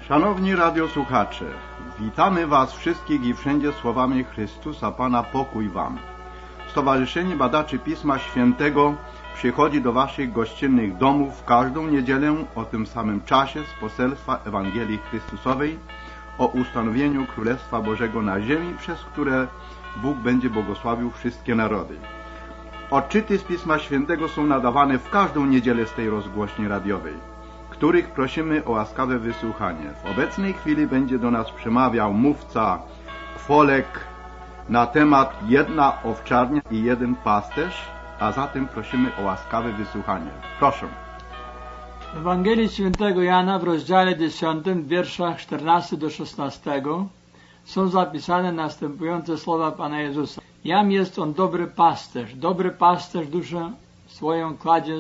Szanowni radiosłuchacze, witamy Was wszystkich i wszędzie słowami Chrystusa Pana pokój Wam. Stowarzyszenie Badaczy Pisma Świętego przychodzi do Waszych gościnnych domów w każdą niedzielę o tym samym czasie z poselstwa Ewangelii Chrystusowej o ustanowieniu Królestwa Bożego na ziemi, przez które Bóg będzie błogosławił wszystkie narody. Odczyty z Pisma Świętego są nadawane w każdą niedzielę z tej rozgłośni radiowej, których prosimy o łaskawe wysłuchanie. W obecnej chwili będzie do nas przemawiał mówca Kwolek na temat jedna owczarnia i jeden pasterz, a zatem prosimy o łaskawe wysłuchanie. Proszę. W Ewangelii Świętego Jana w rozdziale 10, wierszach 14 do 16 są zapisane następujące słowa Pana Jezusa. Jam jest On dobry pasterz duszę swoją kładzie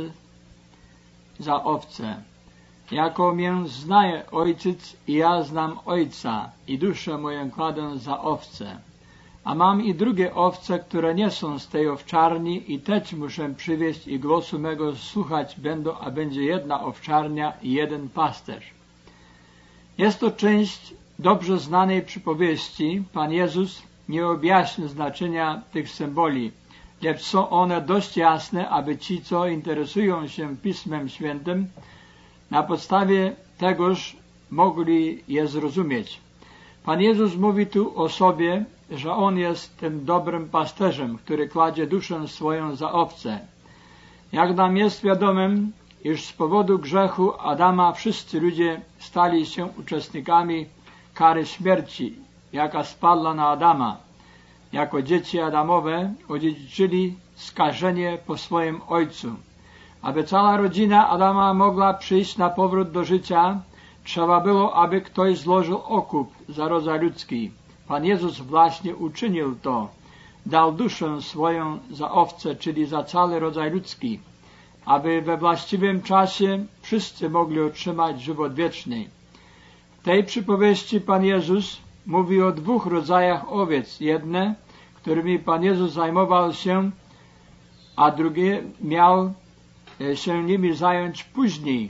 za owce. Jako mię znaje Ojciec i ja znam Ojca i duszę moją kładę za owce. A mam i drugie owce, które nie są z tej owczarni i też muszę przywieźć i głosu mego słuchać będą, a będzie jedna owczarnia i jeden pasterz. Jest to część dobrze znanej przypowieści. Pan Jezus nie objaśnił znaczenia tych symboli, lecz są one dość jasne, aby ci, co interesują się Pismem Świętym, na podstawie tegoż mogli je zrozumieć. Pan Jezus mówi tu o sobie, że On jest tym dobrym pasterzem, który kładzie duszę swoją za owce. Jak nam jest wiadomym, iż z powodu grzechu Adama wszyscy ludzie stali się uczestnikami kary śmierci, jaka spadła na Adama. Jako dzieci Adamowe odziedziczyli skażenie po swoim ojcu. Aby cała rodzina Adama mogła przyjść na powrót do życia, trzeba było, aby ktoś złożył okup za rodzaj ludzki. Pan Jezus właśnie uczynił to. Dał duszę swoją za owce, czyli za cały rodzaj ludzki, aby we właściwym czasie wszyscy mogli otrzymać żywot wieczny. W tej przypowieści Pan Jezus mówi o dwóch rodzajach owiec. Jedne, którymi Pan Jezus zajmował się, a drugie miał się nimi zająć później.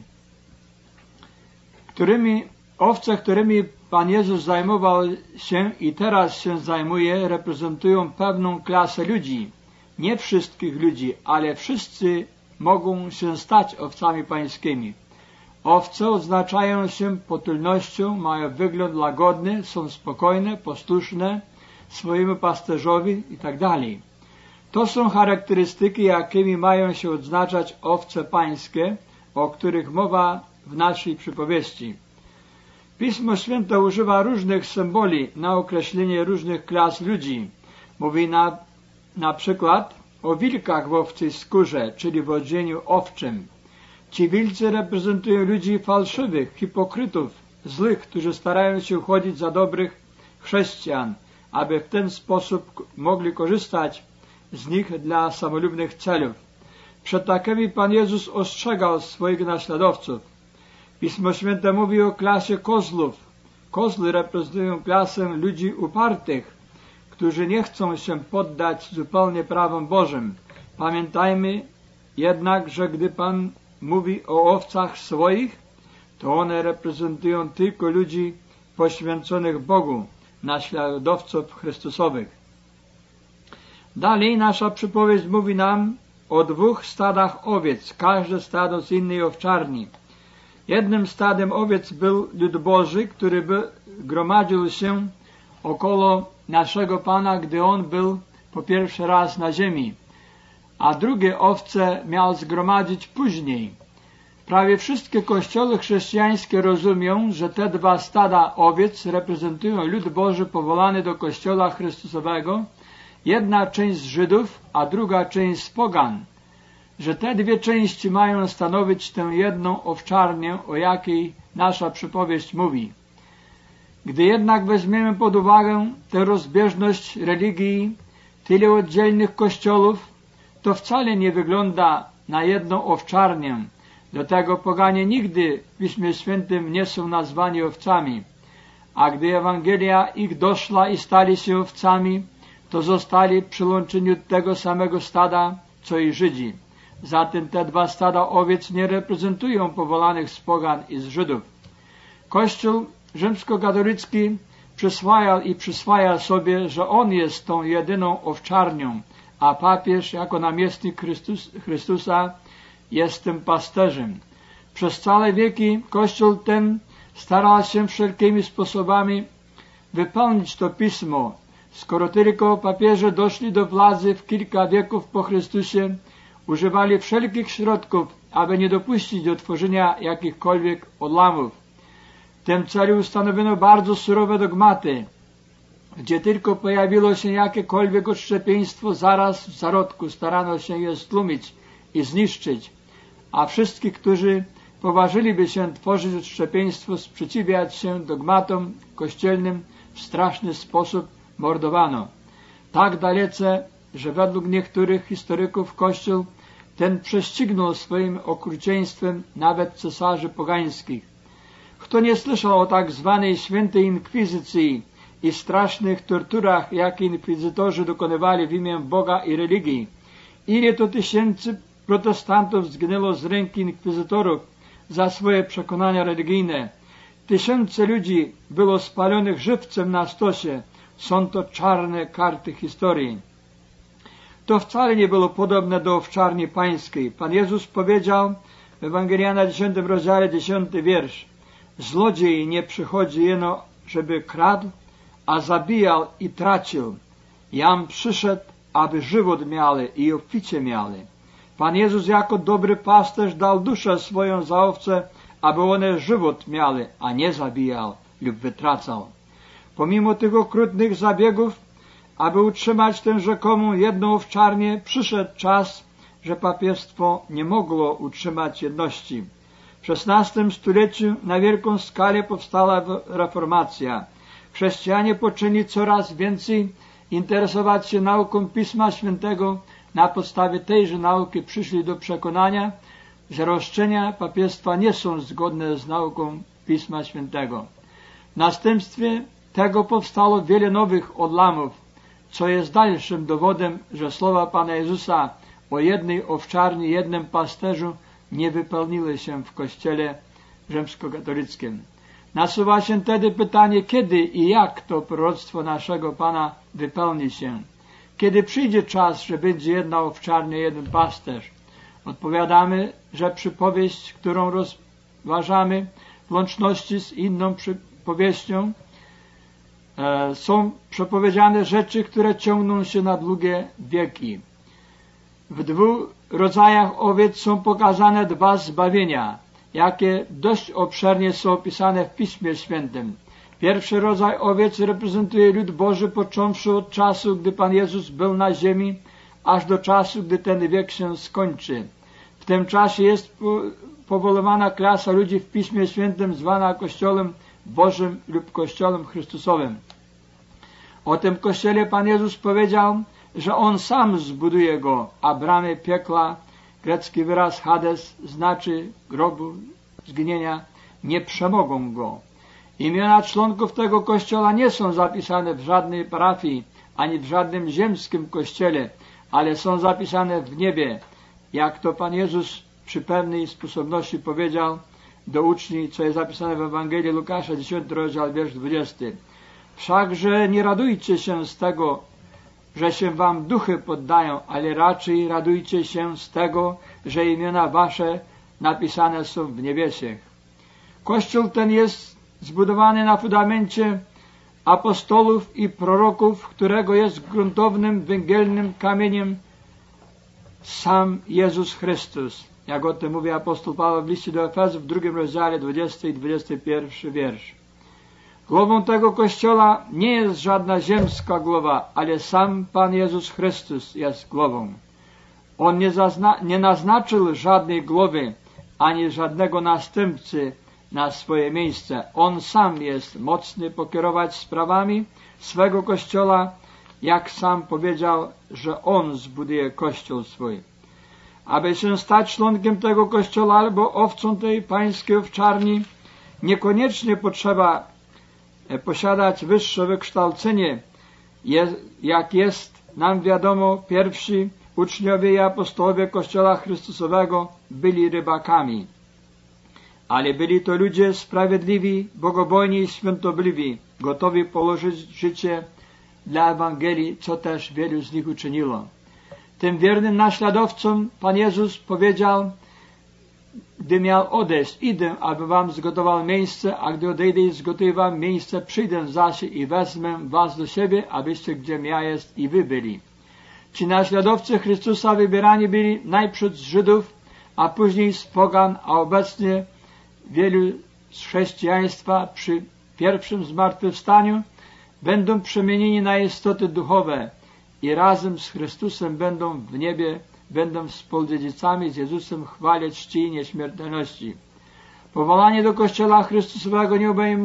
Owce, którymi Pan Jezus zajmował się i teraz się zajmuje, reprezentują pewną klasę ludzi. Nie wszystkich ludzi, ale wszyscy mogą się stać owcami pańskimi. Owce odznaczają się potulnością, mają wygląd łagodny, są spokojne, posłuszne swojemu pasterzowi itd. To są charakterystyki, jakimi mają się odznaczać owce pańskie, o których mowa w naszej przypowieści. Pismo Święte używa różnych symboli na określenie różnych klas ludzi. Mówi na przykład o wilkach w owczej skórze, czyli w odzieniu owczym. Ci wilcy reprezentują ludzi fałszywych, hipokrytów, złych, którzy starają się chodzić za dobrych chrześcijan, aby w ten sposób mogli korzystać z nich dla samolubnych celów. Przed takimi Pan Jezus ostrzegał swoich naśladowców. Pismo Święte mówi o klasie kozłów. Kozły reprezentują klasę ludzi upartych, którzy nie chcą się poddać zupełnie prawom Bożym. Pamiętajmy jednak, że gdy Pan mówi o owcach swoich, to one reprezentują tylko ludzi poświęconych Bogu, naśladowców Chrystusowych. Dalej nasza przypowieść mówi nam o dwóch stadach owiec, każde stado z innej owczarni. Jednym stadem owiec był lud Boży, który gromadził się około naszego Pana, gdy On był po pierwszy raz na ziemi, a drugie owce miał zgromadzić później. Prawie wszystkie kościoły chrześcijańskie rozumią, że te dwa stada owiec reprezentują lud Boży powołany do Kościoła Chrystusowego, jedna część z Żydów, a druga część z pogan, że te dwie części mają stanowić tę jedną owczarnię, o jakiej nasza przypowieść mówi. Gdy jednak weźmiemy pod uwagę tę rozbieżność religii, tyle oddzielnych kościołów, to wcale nie wygląda na jedną owczarnię. Do tego poganie nigdy w Piśmie Świętym nie są nazwani owcami, a gdy Ewangelia ich doszła i stali się owcami, to zostali przyłączeni do tego samego stada, co i Żydzi. Zatem te dwa stada owiec nie reprezentują powolanych z pogan i z Żydów. Kościół rzymskokatolicki przyswajał sobie, że on jest tą jedyną owczarnią, a papież jako namiestnik Chrystusa jest tym pasterzem. Przez całe wieki Kościół ten starał się wszelkimi sposobami wypełnić to pismo. Skoro tylko papieże doszli do władzy w kilka wieków po Chrystusie, używali wszelkich środków, aby nie dopuścić do tworzenia jakichkolwiek odłamów. W tym celu ustanowiono bardzo surowe dogmaty. Gdzie tylko pojawiło się jakiekolwiek odszczepieństwo, zaraz w zarodku starano się je stłumić i zniszczyć, a wszystkich, którzy poważyliby się tworzyć odszczepieństwo, sprzeciwiać się dogmatom kościelnym, w straszny sposób mordowano. Tak dalece, że według niektórych historyków Kościół ten prześcignął swoim okrucieństwem nawet cesarzy pogańskich. Kto nie słyszał o tak zwanej świętej inkwizycji i strasznych torturach, jakie inkwizytorzy dokonywali w imię Boga i religii? Ile to tysięcy protestantów zginęło z ręki inkwizytorów za swoje przekonania religijne? Tysiące ludzi było spalonych żywcem na stosie. Są to czarne karty historii. To wcale nie było podobne do owczarni pańskiej. Pan Jezus powiedział w Ewangelii na 10 rozdziale 10 wiersz: Złodziej nie przychodzi jeno, żeby kradł, a zabijał i tracił. Jam przyszedł, aby żywot miały i obficie miały. Pan Jezus jako dobry pasterz dał duszę swoją za owce, aby one żywot miały, a nie zabijał lub wytracał. Pomimo tych okrutnych zabiegów, aby utrzymać tę rzekomą jedną owczarnię, przyszedł czas, że papiestwo nie mogło utrzymać jedności. W XVI stuleciu na wielką skalę powstała reformacja. Chrześcijanie poczęli coraz więcej interesować się nauką Pisma Świętego. Na podstawie tejże nauki przyszli do przekonania, że roszczenia papiestwa nie są zgodne z nauką Pisma Świętego. W następstwie tego powstało wiele nowych odłamów, co jest dalszym dowodem, że słowa Pana Jezusa o jednej owczarni, jednym pasterzu nie wypełniły się w Kościele rzymskokatolickim. Nasuwa się wtedy pytanie, kiedy i jak to proroctwo naszego Pana wypełni się. Kiedy przyjdzie czas, że będzie jedna owczarnia, jeden pasterz? Odpowiadamy, że przypowieść, którą rozważamy w łączności z inną przypowieścią, są przepowiedziane rzeczy, które ciągną się na długie wieki. W dwóch rodzajach owiec są pokazane dwa zbawienia, jakie dość obszernie są opisane w Piśmie Świętym. Pierwszy rodzaj owiec reprezentuje lud Boży, począwszy od czasu, gdy Pan Jezus był na ziemi, aż do czasu, gdy ten wiek się skończy. W tym czasie jest powoływana klasa ludzi w Piśmie Świętym zwana Kościołem Bożym lub Kościołem Chrystusowym. O tym Kościele Pan Jezus powiedział, że On sam zbuduje go, a bramy piekla, grecki wyraz Hades, znaczy grobu, zginienia, nie przemogą go. Imiona członków tego Kościoła nie są zapisane w żadnej parafii, ani w żadnym ziemskim kościele, ale są zapisane w niebie, jak to Pan Jezus przy pewnej sposobności powiedział do uczniów, co jest zapisane w Ewangelii Łukasza, 10 rozdział, wiersz 20. Wszakże nie radujcie się z tego, że się wam duchy poddają, ale raczej radujcie się z tego, że imiona wasze napisane są w niebiesiech. Kościół ten jest zbudowany na fundamencie apostolów i proroków, którego jest gruntownym, węgielnym kamieniem sam Jezus Chrystus. Jak o tym mówi apostoł Paweł w liście do Efezów w 2 rozdziale 20 i 21 wiersz. Głową tego Kościoła nie jest żadna ziemska głowa, ale sam Pan Jezus Chrystus jest głową. On nie naznaczył żadnej głowy, ani żadnego następcy na swoje miejsce. On sam jest mocny pokierować sprawami swego Kościoła, jak sam powiedział, że On zbuduje Kościół swój. Aby się stać członkiem tego Kościoła albo owcą tej pańskiej owczarni, niekoniecznie potrzeba posiadać wyższe wykształcenie. Jak jest nam wiadomo, pierwsi uczniowie i apostołowie Kościoła Chrystusowego byli rybakami. ale byli to ludzie sprawiedliwi, bogobojni i świątobliwi, gotowi położyć życie dla Ewangelii, co też wielu z nich uczyniło. Tym wiernym naśladowcom Pan Jezus powiedział, gdy miał odejść, idę, aby wam zgotował miejsce, a gdy odejdę i zgotuję wam miejsce, przyjdę zaś i wezmę was do siebie, abyście gdziem ja jest i wy byli. Ci naśladowcy Chrystusa wybierani byli najpierw z Żydów, a później z pogan, a obecnie wielu z chrześcijaństwa przy pierwszym zmartwychwstaniu będą przemienieni na istoty duchowe i razem z Chrystusem będą w niebie, będą współdziedzicami z Jezusem chwale czci i nieśmiertelności. Powołanie do Kościoła Chrystusowego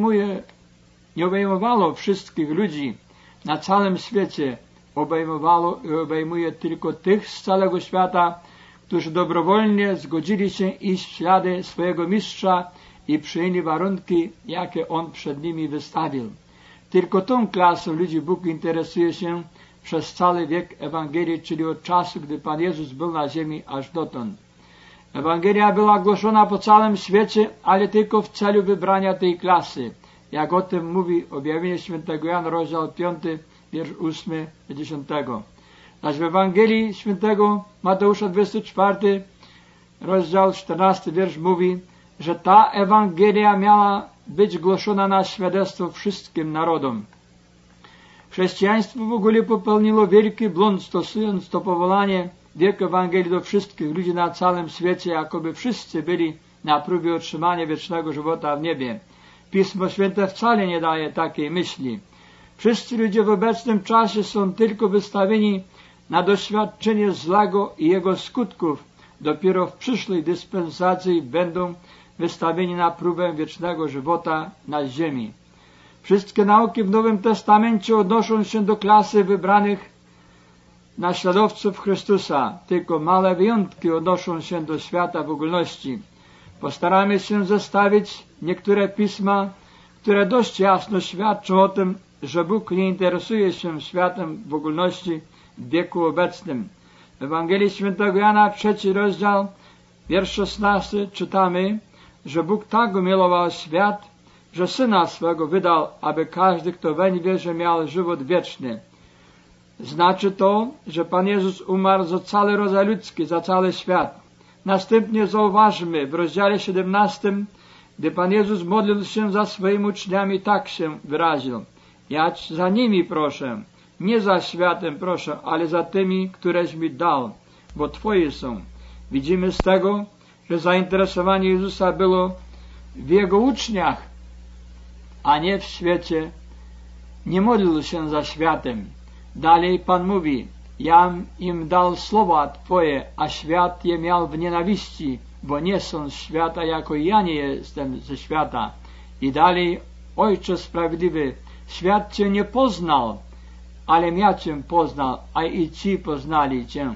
nie obejmowało wszystkich ludzi na całym świecie, obejmowało i obejmuje tylko tych z całego świata, którzy dobrowolnie zgodzili się iść w ślady swojego mistrza i przyjęli warunki, jakie on przed nimi wystawił. Tylko tą klasą ludzi Bóg interesuje się przez cały wiek Ewangelii, czyli od czasu, gdy Pan Jezus był na ziemi, aż dotąd. Ewangelia była głoszona po całym świecie, ale tylko w celu wybrania tej klasy. Jak o tym mówi Objawienie Świętego Jana, rozdział 5, wiersz 8 do 10. Zaś w Ewangelii Świętego Mateusza 24, rozdział 14, wiersz mówi, że ta Ewangelia miała być głoszona na świadectwo wszystkim narodom. Chrześcijaństwo w ogóle popełniło wielki błąd, stosując to powołanie wiek Ewangelii do wszystkich ludzi na całym świecie, jakoby wszyscy byli na próbie otrzymania wiecznego żywota w niebie. Pismo Święte wcale nie daje takiej myśli. Wszyscy ludzie w obecnym czasie są tylko wystawieni na doświadczenie złego i jego skutków. Dopiero w przyszłej dyspensacji będą wystawieni na próbę wiecznego żywota na ziemi. Wszystkie nauki w Nowym Testamencie odnoszą się do klasy wybranych naśladowców Chrystusa. Tylko małe wyjątki odnoszą się do świata w ogólności. Postaramy się zestawić niektóre pisma, które dość jasno świadczą o tym, że Bóg nie interesuje się światem w ogólności w wieku obecnym. W Ewangelii Świętego Jana, 3 rozdział, wiersz 16 czytamy, że Bóg tak umiłował świat, że Syna swego wydał, aby każdy, kto weń wierzy, miał żywot wieczny. Znaczy to, że Pan Jezus umarł za cały rodzaj ludzki, za cały świat. Następnie zauważmy w rozdziale 17, gdy Pan Jezus modlił się za swoimi uczniami, tak się wyraził. Ja za nimi proszę, nie za światem proszę, ale za tymi, któreś mi dał, bo Twoje są. Widzimy z tego, że zainteresowanie Jezusa było w Jego uczniach, a nie w świecie. Nie modlił się za światem. Dalej Pan mówi, jam im dał słowa Twoje, a świat je miał w nienawiści, bo nie są z świata, jako ja nie jestem ze świata. I dalej, Ojcze Sprawiedliwy, świat Cię nie poznał, ale ja Cię poznał, a i ci poznali Cię,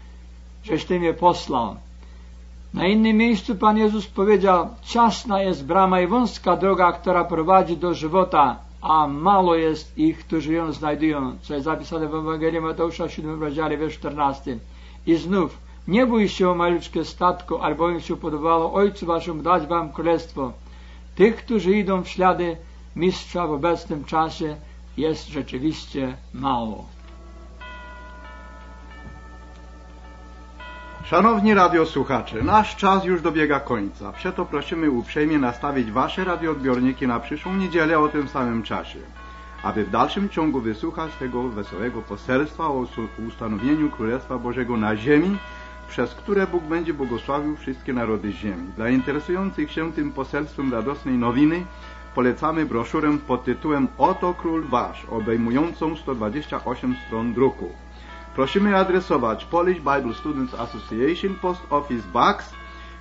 żeś Ty mnie posłał. Na innym miejscu Pan Jezus powiedział, ciasna jest brama i wąska droga, która prowadzi do żywota, a mało jest ich, którzy ją znajdują, co jest zapisane w Ewangelii Mateusza 7 rozdziale, wiersz 14. I znów, nie bój się o maluczkie statko, albowiem się podobało Ojcu Waszemu dać Wam królestwo. Tych, którzy idą w ślady Mistrza w obecnym czasie, jest rzeczywiście mało. Szanowni radiosłuchacze, nasz czas już dobiega końca. Przeto prosimy uprzejmie nastawić Wasze radioodbiorniki na przyszłą niedzielę o tym samym czasie, aby w dalszym ciągu wysłuchać tego wesołego poselstwa o ustanowieniu Królestwa Bożego na ziemi, przez które Bóg będzie błogosławił wszystkie narody ziemi. Dla interesujących się tym poselstwem radosnej nowiny polecamy broszurę pod tytułem Oto Król Wasz, obejmującą 128 stron druku. Prosimy adresować Polish Bible Students Association, Post Office Box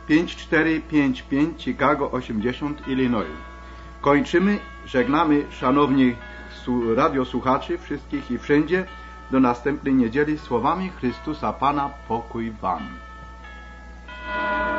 5455 Chicago 80, Illinois. Kończymy, żegnamy szanowni radiosłuchaczy wszystkich i wszędzie do następnej niedzieli słowami Chrystusa Pana, pokój Wam.